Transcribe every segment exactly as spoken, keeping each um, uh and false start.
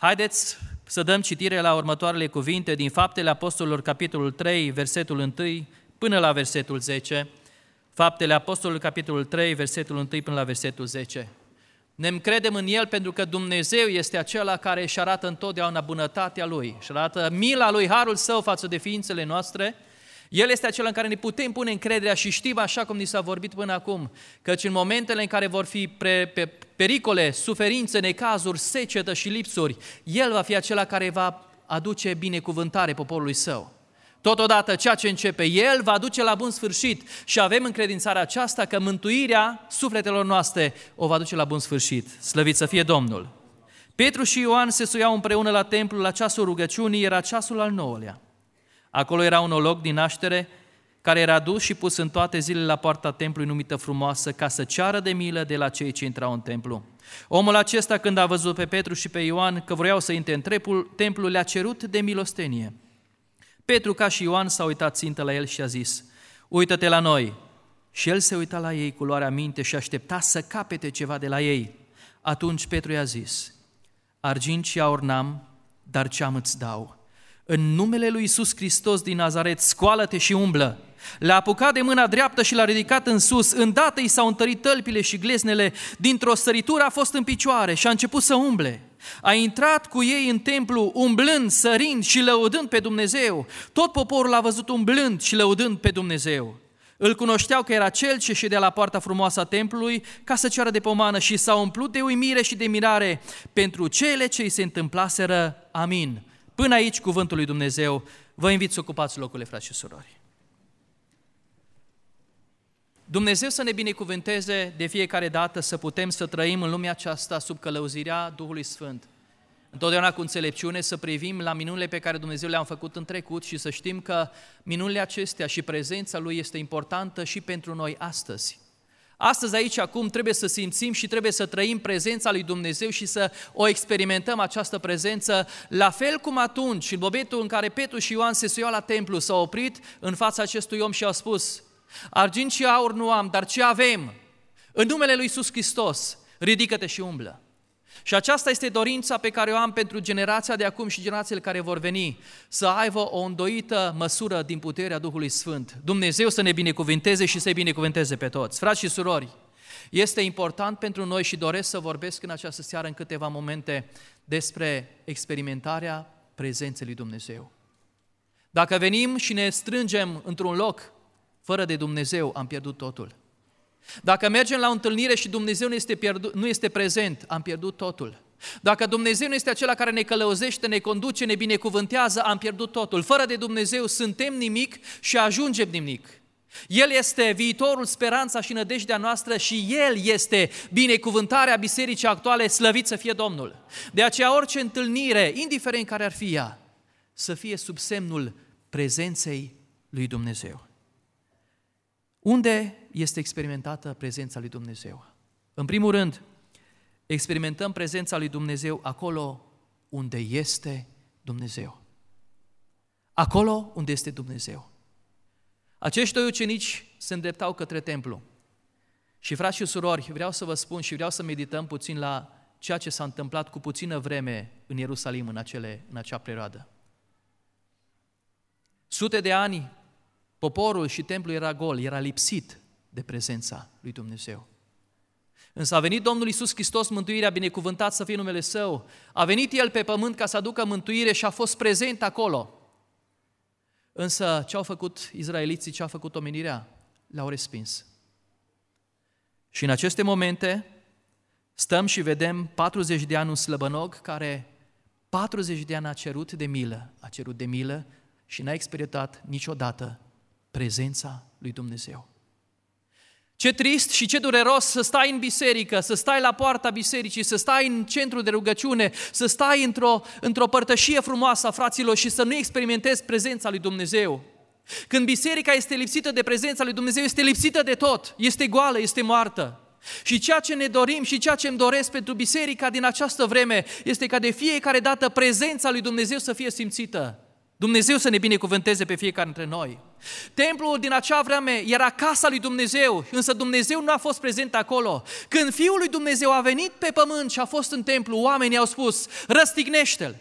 Haideți să dăm citire la următoarele cuvinte din Faptele Apostolilor, capitolul trei, versetul unu până la versetul zece. Faptele Apostolilor, capitolul trei, versetul unu până la versetul zece. Ne încredem în El pentru că Dumnezeu este acela care își arată întotdeauna bunătatea Lui, își arată mila Lui, harul Său față de ființele noastre. El este acela în care ne putem pune încrederea și știm, așa cum ni s-a vorbit până acum, căci în momentele în care vor fi pre, pe, pericole, suferințe, necazuri, secetă și lipsuri, El va fi acela care va aduce binecuvântare poporului Său. Totodată, ceea ce începe El va duce la bun sfârșit și avem încredințarea aceasta că mântuirea sufletelor noastre o va duce la bun sfârșit. Slăvit să fie Domnul! Petru și Ioan se suiau împreună la templu la ceasul rugăciunii, era ceasul al nouălea. Acolo era un olog din naștere care era dus și pus în toate zilele la poarta templului numită Frumoasă ca să ceară de milă de la cei ce intrau în templu. Omul acesta, când a văzut pe Petru și pe Ioan că vreau să intre în templu, le-a cerut de milostenie. Petru, ca și Ioan, s-a uitat țintă la el și a zis: uită-te la noi. Și el se uita la ei cu luarea minte și aștepta să capete ceva de la ei. Atunci Petru i-a zis: argint și aur n-am, dar ce-am îți dau. În numele lui Iisus Hristos din Nazaret, scoală-te și umblă. L-a apucat de mâna dreaptă și l-a ridicat în sus. Îndată i s-au întărit tălpile și gleznele, dintr-o săritură a fost în picioare și a început să umble. A intrat cu ei în templu, umblând, sărind și lăudând pe Dumnezeu. Tot poporul l-a văzut umblând și lăudând pe Dumnezeu. Îl cunoșteau că era cel ce ședea la poarta frumoasă a templului ca să ceară de pomană și s-au umplut de uimire și de mirare pentru cele ce îi se întâmplaseră. Amin. Până aici cuvântul lui Dumnezeu. Vă invit să ocupați locurile, frați și surori. Dumnezeu să ne binecuvânteze de fiecare dată să putem să trăim în lumea aceasta sub călăuzirea Duhului Sfânt. Întotdeauna cu înțelepciune să privim la minunile pe care Dumnezeu le-a făcut în trecut și să știm că minunile acestea și prezența Lui este importantă și pentru noi astăzi. Astăzi, aici, acum, trebuie să simțim și trebuie să trăim prezența lui Dumnezeu și să o experimentăm această prezență, la fel cum atunci, în momentul în care Petru și Ioan se suiau la templu, s-au oprit în fața acestui om și au spus: argint și aur nu am, dar ce avem? În numele lui Iisus Hristos, ridică-te și umblă. Și aceasta este dorința pe care o am pentru generația de acum și generațiile care vor veni, să aibă o îndoită măsură din puterea Duhului Sfânt. Dumnezeu să ne binecuvinteze și să-i binecuvinteze pe toți. Frați și surori, este important pentru noi și doresc să vorbesc în această seară în câteva momente despre experimentarea prezenței lui Dumnezeu. Dacă venim și ne strângem într-un loc fără de Dumnezeu, am pierdut totul. Dacă mergem la o întâlnire și Dumnezeu nu este, pierdut, nu este prezent, am pierdut totul. Dacă Dumnezeu nu este acela care ne călăuzește, ne conduce, ne binecuvântează, am pierdut totul. Fără de Dumnezeu suntem nimic și ajungem nimic. El este viitorul, speranța și nădejdea noastră și El este binecuvântarea bisericii actuale, slăvit să fie Domnul. De aceea orice întâlnire, indiferent care ar fi ea, să fie sub semnul prezenței lui Dumnezeu. Unde este experimentată prezența lui Dumnezeu? În primul rând, experimentăm prezența lui Dumnezeu acolo unde este Dumnezeu. Acolo unde este Dumnezeu. Acești doi ucenici se îndreptau către templu. Și frați și surori, vreau să vă spun și vreau să medităm puțin la ceea ce s-a întâmplat cu puțină vreme în Ierusalim în, acele, în acea perioadă. Sute de ani, poporul și templul era gol, era lipsit de prezența lui Dumnezeu. Însă a venit Domnul Iisus Hristos, mântuirea, binecuvântat să fie numele Său. A venit El pe pământ ca să aducă mântuire și a fost prezent acolo. Însă ce au făcut izraeliții, ce a făcut omenirea? L-au respins. Și în aceste momente stăm și vedem patruzeci de ani un slăbănog care patruzeci de ani a cerut de milă, a cerut de milă și n-a experimentat niciodată prezența lui Dumnezeu. Ce trist și ce dureros să stai în biserică, să stai la poarta bisericii, să stai în centru de rugăciune, să stai într-o, într-o părtășie frumoasă a fraților și să nu experimentezi prezența lui Dumnezeu. Când biserica este lipsită de prezența lui Dumnezeu, este lipsită de tot, este goală, este moartă. Și ceea ce ne dorim și ceea ce îmi doresc pentru biserica din această vreme este ca de fiecare dată prezența lui Dumnezeu să fie simțită. Dumnezeu să ne binecuvânteze pe fiecare dintre noi. Templul din acea vreme era casa lui Dumnezeu, însă Dumnezeu nu a fost prezent acolo. Când Fiul lui Dumnezeu a venit pe pământ și a fost în templu, oamenii au spus, răstignește-l.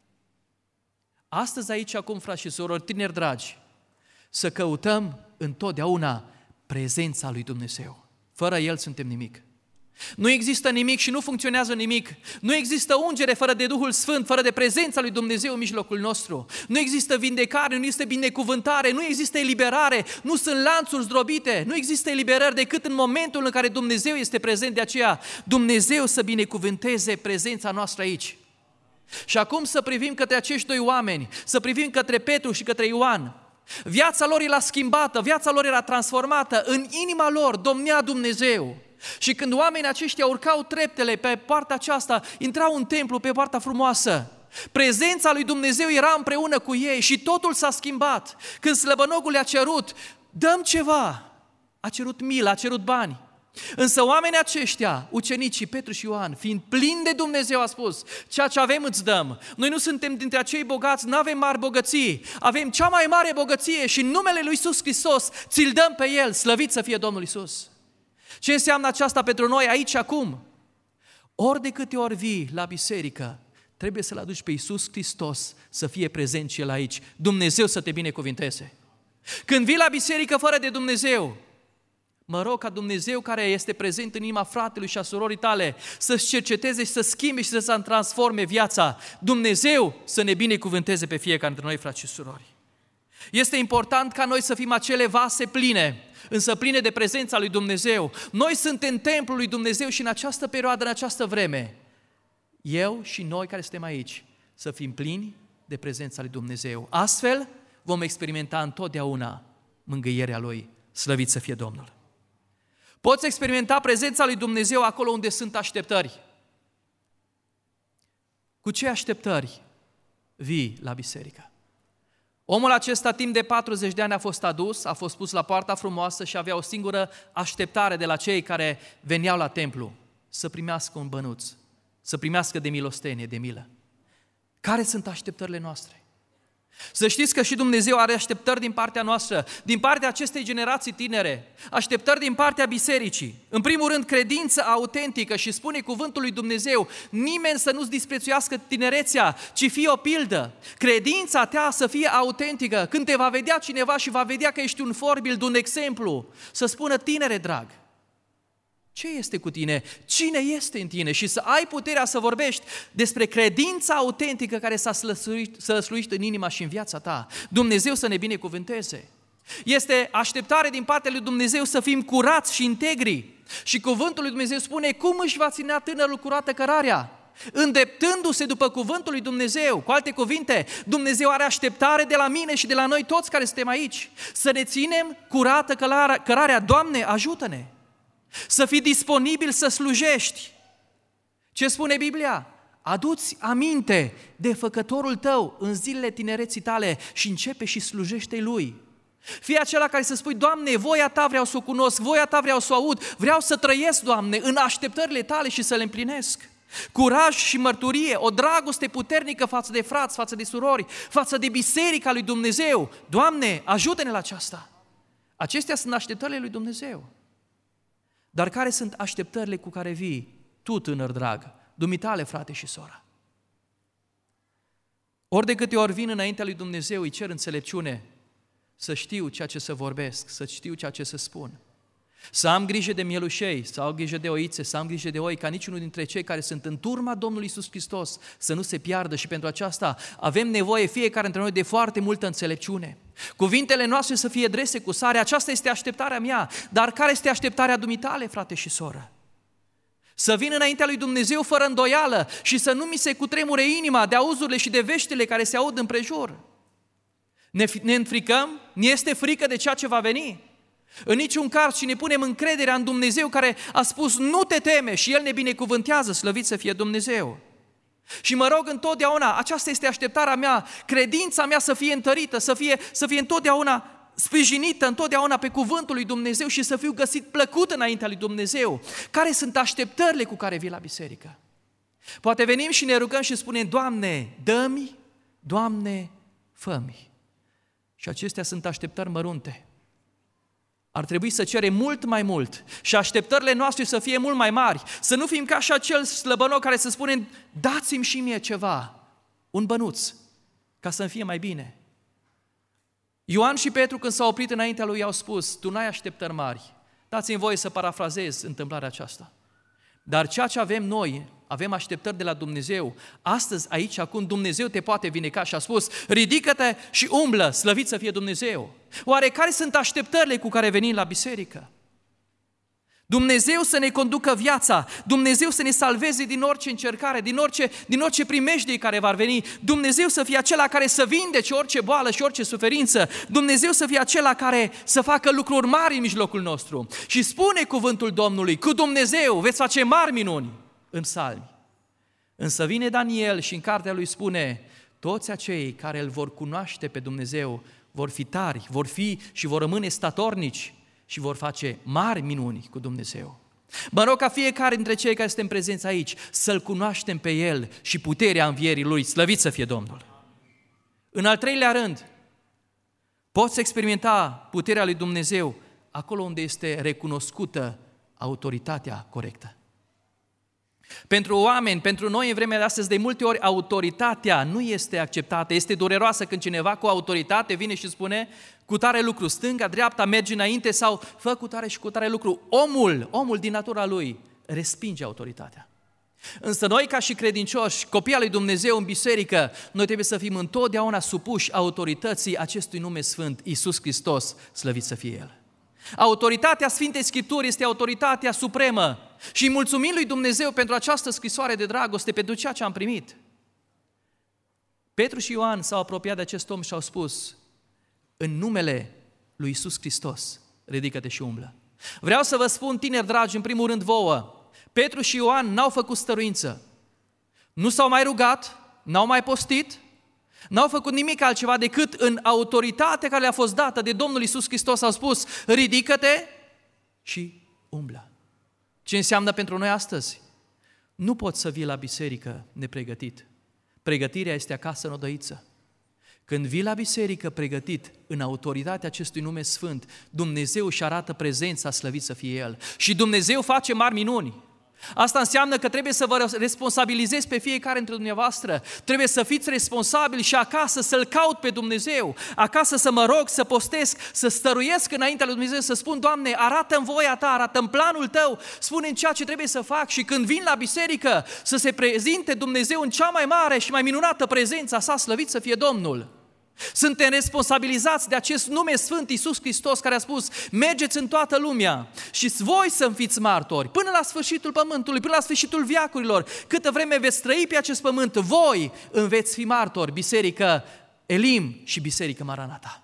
Astăzi aici, acum, frați și surori, tineri dragi, să căutăm întotdeauna prezența lui Dumnezeu. Fără El suntem nimic. Nu există nimic și nu funcționează nimic. Nu există ungere fără de Duhul Sfânt, fără de prezența lui Dumnezeu în mijlocul nostru. Nu există vindecare, nu există binecuvântare, nu există eliberare, nu sunt lanțuri zdrobite, nu există eliberări decât în momentul în care Dumnezeu este prezent. De aceea Dumnezeu să binecuvânteze prezența noastră aici. Și acum să privim către acești doi oameni, să privim către Petru și către Ioan. Viața lor era schimbată, viața lor era transformată, în inima lor domnea Dumnezeu. Și când oamenii aceștia urcau treptele pe partea aceasta, intrau în templu pe partea frumoasă, prezența lui Dumnezeu era împreună cu ei și totul s-a schimbat. Când slăbănogul le-a cerut, dăm ceva, a cerut milă, a cerut bani. Însă oamenii aceștia, ucenicii Petru și Ioan, fiind plini de Dumnezeu, a spus, ceea ce avem îți dăm. Noi nu suntem dintre acei bogați, nu avem mari bogății, avem cea mai mare bogăție și în numele lui Iisus Hristos ți-l dăm pe El, slăvit să fie Domnul Iisus. Ce înseamnă aceasta pentru noi aici acum? Ori de câte ori vii la biserică, trebuie să-L aduci pe Iisus Hristos să fie prezent și El aici. Dumnezeu să te binecuvinteze. Când vii la biserică fără de Dumnezeu, mă rog ca Dumnezeu care este prezent în inima fratelui și a surorii tale să-ți cerceteze și să schimbe și să-ți transforme viața. Dumnezeu să ne binecuvânteze pe fiecare dintre noi, frați și surori. Este important ca noi să fim acele vase pline, însă pline de prezența lui Dumnezeu. Noi suntem templul lui Dumnezeu și în această perioadă, în această vreme, eu și noi care suntem aici, să fim plini de prezența lui Dumnezeu. Astfel vom experimenta întotdeauna mângâierea Lui. Slăvit să fie Domnul! Poți experimenta prezența lui Dumnezeu acolo unde sunt așteptări. Cu ce așteptări vii la biserică? Omul acesta timp de patruzeci de ani a fost adus, a fost pus la poarta frumoasă și avea o singură așteptare de la cei care veneau la templu, să primească un bănuț, să primească de milostenie, de milă. Care sunt așteptările noastre? Să știți că și Dumnezeu are așteptări din partea noastră, din partea acestei generații tinere, așteptări din partea bisericii. În primul rând, credință autentică și spune cuvântul lui Dumnezeu, nimeni să nu-ți disprețuiască tinerețea, ci fie o pildă. Credința ta să fie autentică. Când te va vedea cineva și va vedea că ești un forbild, un exemplu, să spună, tinere drag, ce este cu tine? Cine este în tine? Și să ai puterea să vorbești despre credința autentică care s-a slăsuit, slăsuit în inima și în viața ta. Dumnezeu să ne binecuvânteze. Este așteptare din partea lui Dumnezeu să fim curați și integri. Și cuvântul lui Dumnezeu spune, cum își va ținea tânărul curată cărarea? Îndreptându-se după cuvântul lui Dumnezeu. Cu alte cuvinte, Dumnezeu are așteptare de la mine și de la noi toți care suntem aici. Să ne ținem curată cărarea. Doamne, ajută-ne! Să fii disponibil să slujești. Ce spune Biblia? Adu-ți aminte de făcătorul tău în zilele tinereții tale și începe și slujește Lui. Fii acela care să spui, Doamne, voia Ta vreau să o cunosc, voia Ta vreau să o aud, vreau să trăiesc, Doamne, în așteptările Tale și să le împlinesc. Curaj și mărturie, o dragoste puternică față de frați, față de surori, față de biserica lui Dumnezeu. Doamne, ajută-ne la aceasta. Acestea sunt așteptările lui Dumnezeu. Dar care sunt așteptările cu care vii tu, tânăr drag, dumitale, frate și sora? Ori de câte ori vin înaintea lui Dumnezeu, îi cer înțelepciune, să știu ceea ce să vorbesc, să știu ceea ce să spun. Să am grijă de mielușei, să am grijă de oițe, să am grijă de oi, ca niciunul dintre cei care sunt în turma Domnului Iisus Hristos să nu se piardă și pentru aceasta avem nevoie fiecare dintre noi de foarte multă înțelepciune. Cuvintele noastre să fie drese cu sare, aceasta este așteptarea mea, dar care este așteptarea dumitale, frate și soră? Să vin înaintea lui Dumnezeu fără îndoială și să nu mi se cutremure inima de auzurile și de veștile care se aud împrejur. Ne, ne înfricăm? Ne este frică de ceea ce va veni? În niciun caz, și ne punem încrederea în Dumnezeu care a spus nu te teme și El ne binecuvântează, slăvit să fie Dumnezeu. Și mă rog întotdeauna, aceasta este așteptarea mea, credința mea să fie întărită, să fie, să fie întotdeauna sprijinită, întotdeauna pe cuvântul lui Dumnezeu și să fiu găsit plăcut înaintea lui Dumnezeu. Care sunt așteptările cu care vii la biserică? Poate venim și ne rugăm și spunem, Doamne, dă-mi, Doamne, fă-mi. Și acestea sunt așteptări mărunte. Ar trebui să cerem mult mai mult și așteptările noastre să fie mult mai mari, să nu fim ca și acel slăbănoc care să spune, dați-mi și mie ceva, un bănuț, ca să-mi fie mai bine. Ioan și Petru, când s-au oprit înaintea lui, i-au spus, tu n-ai așteptări mari. Dați-mi voie să parafrazez întâmplarea aceasta. Dar ceea ce avem noi, avem așteptări de la Dumnezeu. Astăzi, aici, acum, Dumnezeu te poate vindeca și a spus, ridică-te și umblă, slăvit să fie Dumnezeu. Oare care sunt așteptările cu care venim la biserică? Dumnezeu să ne conducă viața, Dumnezeu să ne salveze din orice încercare, din orice, din orice primejdie care va veni, Dumnezeu să fie acela care să vindece orice boală și orice suferință, Dumnezeu să fie acela care să facă lucruri mari în mijlocul nostru. Și spune cuvântul Domnului, cu Dumnezeu veți face mari minuni în psalmi. Însă vine Daniel și în cartea lui spune, toți acei care îl vor cunoaște pe Dumnezeu vor fi tari, vor fi și vor rămâne statornici și vor face mari minuni cu Dumnezeu. Mă rog ca fiecare dintre cei care suntem prezenți aici să-L cunoaștem pe El și puterea învierii Lui, slăvit să fie Domnul. În al treilea rând, poți experimenta puterea lui Dumnezeu acolo unde este recunoscută autoritatea corectă. Pentru oameni, pentru noi în vremea de astăzi, de multe ori autoritatea nu este acceptată, este dureroasă când cineva cu autoritate vine și spune cu tare lucru, stânga, dreapta, mergi înainte sau fă cu tare și cu tare lucru. Omul, omul din natura lui respinge autoritatea. Însă noi ca și credincioși, copii al lui Dumnezeu în biserică, noi trebuie să fim întotdeauna supuși autorității acestui nume sfânt, Iisus Hristos, slăvit să fie El. Autoritatea Sfintei Scripturi este autoritatea supremă și mulțumim lui Dumnezeu pentru această scrisoare de dragoste, pentru ceea ce am primit. Petru și Ioan s-au apropiat de acest om și au spus, în numele lui Iisus Hristos, ridică-te și umblă. Vreau să vă spun, tineri dragi, în primul rând vouă, Petru și Ioan n-au făcut stăruință, nu s-au mai rugat, n-au mai postit, n-au făcut nimic altceva decât în autoritatea care le-a fost dată de Domnul Iisus Hristos au spus, ridică-te și umblă. Ce înseamnă pentru noi astăzi? Nu poți să vii la biserică nepregătit. Pregătirea este acasă în odăiță. Când vii la biserică pregătit în autoritatea acestui nume sfânt, Dumnezeu își arată prezența, slăvit să fie El. Și Dumnezeu face mari minuni. Asta înseamnă că trebuie să vă responsabilizezi pe fiecare dintre dumneavoastră. Trebuie să fiți responsabili și acasă să-L caut pe Dumnezeu. Acasă să mă rog, să postesc, să stăruiesc înaintea lui Dumnezeu, să spun, Doamne, arată-mi voia Ta, arată-mi planul Tău, spune-mi ceea ce trebuie să fac și când vin la biserică să se prezinte Dumnezeu în cea mai mare și mai minunată prezența Sa, slăvit să fie Domnul. Suntem responsabilizați de acest nume sfânt Iisus Hristos care a spus, mergeți în toată lumea și voi să-mi fiți martori până la sfârșitul pământului, până la sfârșitul veacurilor, câtă vreme veți trăi pe acest pământ, voi îmi veți fi martori, biserică Elim și biserică Maranata.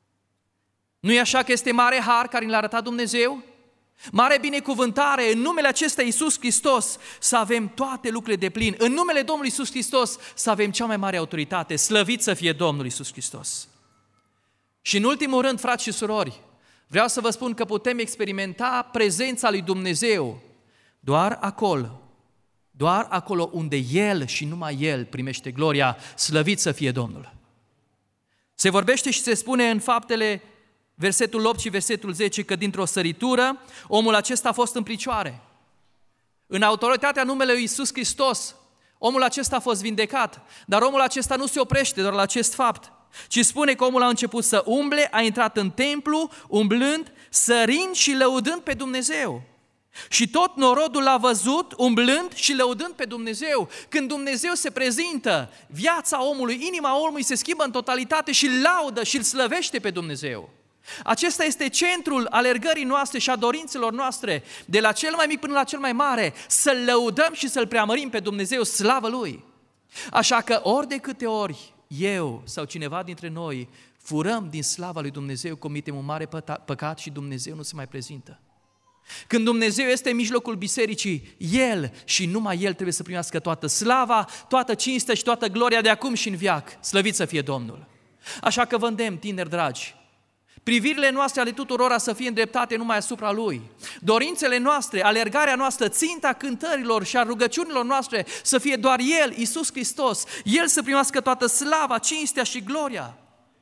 Nu e așa că este mare har care ne l-a arătat Dumnezeu? Mare binecuvântare în numele acesta Iisus Hristos să avem toate lucrurile de plin. În numele Domnului Iisus Hristos să avem cea mai mare autoritate. Slăvit să fie Domnul Iisus Hristos. Și în ultimul rând, frați și surori, vreau să vă spun că putem experimenta prezența lui Dumnezeu doar acolo, doar acolo unde El și numai El primește gloria. Slăvit să fie Domnul. Se vorbește și se spune în Faptele versetul opt și versetul zece, că dintr-o săritură omul acesta a fost în picioare. În autoritatea numelui lui Iisus Hristos, omul acesta a fost vindecat, dar omul acesta nu se oprește doar la acest fapt, ci spune că omul a început să umble, a intrat în templu, umblând, sărind și lăudând pe Dumnezeu. Și tot norodul l-a văzut umblând și lăudând pe Dumnezeu. Când Dumnezeu se prezintă, viața omului, inima omului se schimbă în totalitate și îl laudă și îl slăvește pe Dumnezeu. Acesta este centrul alergării noastre și a dorințelor noastre, de la cel mai mic până la cel mai mare, să-L lăudăm și să-L preamărim pe Dumnezeu, slavă Lui. Așa că ori de câte ori eu sau cineva dintre noi furăm din slava lui Dumnezeu, comitem un mare păcat și Dumnezeu nu se mai prezintă. Când Dumnezeu este în mijlocul bisericii, El și numai El trebuie să primească toată slava, toată cinstea și toată gloria de acum și în veac. Slăvit să fie Domnul! Așa că vă îndemn, tineri dragi, privirile noastre ale tuturora să fie îndreptate numai asupra Lui. Dorințele noastre, alergarea noastră, ținta cântărilor și a rugăciunilor noastre să fie doar El, Iisus Hristos, El să primească toată slava, cinstea și gloria.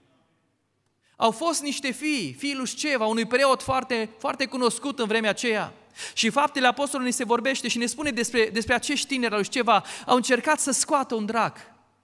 Au fost niște fii, fiii lui Sceva, unui preot foarte, foarte cunoscut în vremea aceea. Și Faptele Apostolului se vorbește și ne spune despre, despre acești tineri al lui Sceva, au încercat să scoată un drac.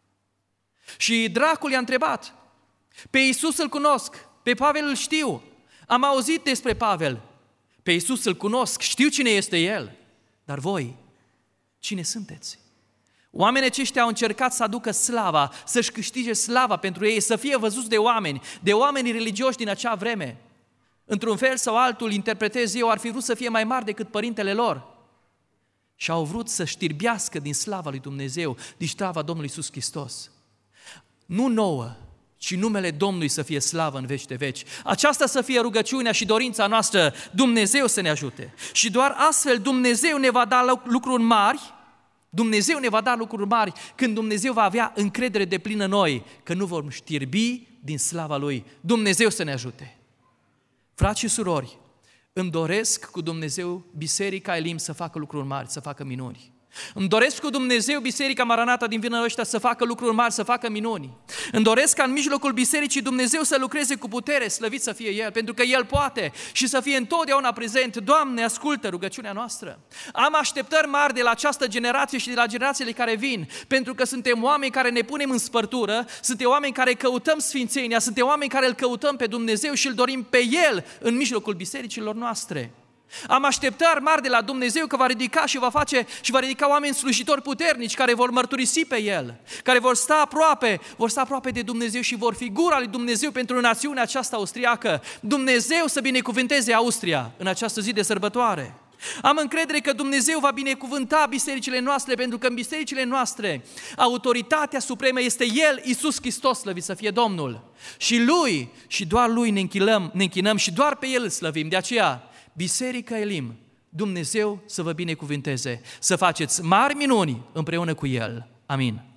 Și dracul i-a întrebat, pe Iisus îl cunosc, pe Pavel îl știu, am auzit despre Pavel, pe Iisus îl cunosc, știu cine este El, dar voi, cine sunteți? Oamenii aceștia au încercat să aducă slava, să-și câștige slava pentru ei, să fie văzuți de oameni, de oamenii religioși din acea vreme. Într-un fel sau altul, interpretez eu, ar fi vrut să fie mai mari decât părintele lor. Și au vrut să știrbească din slava lui Dumnezeu, din slava Domnului Iisus Hristos. Nu nouă, ci numele Domnului să fie slavă în veci de veci. Aceasta să fie rugăciunea și dorința noastră, Dumnezeu să ne ajute. Și doar astfel Dumnezeu ne va da lucruri mari, Dumnezeu ne va da lucruri mari când Dumnezeu va avea încredere deplină în noi, că nu vom știrbi din slava Lui. Dumnezeu să ne ajute. Frați și surori, îmi doresc cu Dumnezeu Biserica Elim să facă lucruri mari, să facă minuni. Îmi doresc cu Dumnezeu Biserica Maranata din Vână ăștia să facă lucruri mari, să facă minuni. Îmi doresc ca în mijlocul bisericii Dumnezeu să lucreze cu putere, slăvit să fie El, pentru că El poate și să fie întotdeauna prezent. Doamne, ascultă rugăciunea noastră. Am așteptări mari de la această generație și de la generațiile care vin, pentru că suntem oameni care ne punem în spărtură, suntem oameni care căutăm sfințenia, suntem oameni care îl căutăm pe Dumnezeu și îl dorim pe El în mijlocul bisericilor noastre. Am așteptări mari de la Dumnezeu că va ridica și va face și va ridica oameni slujitori puternici care vor mărturisi pe El, care vor sta aproape, vor sta aproape de Dumnezeu și vor fi gura lui Dumnezeu pentru națiunea aceasta austriacă. Dumnezeu să binecuvânteze Austria în această zi de sărbătoare. Am încredere că Dumnezeu va binecuvânta bisericile noastre, pentru că în bisericile noastre autoritatea supremă este El, Iisus Hristos, slăvit să fie Domnul. Și Lui, și doar Lui ne închinăm, ne închinăm și doar pe El îl slăvim. De aceea, Biserica Elim, Dumnezeu să vă binecuvânteze, să faceți mari minuni împreună cu El. Amin.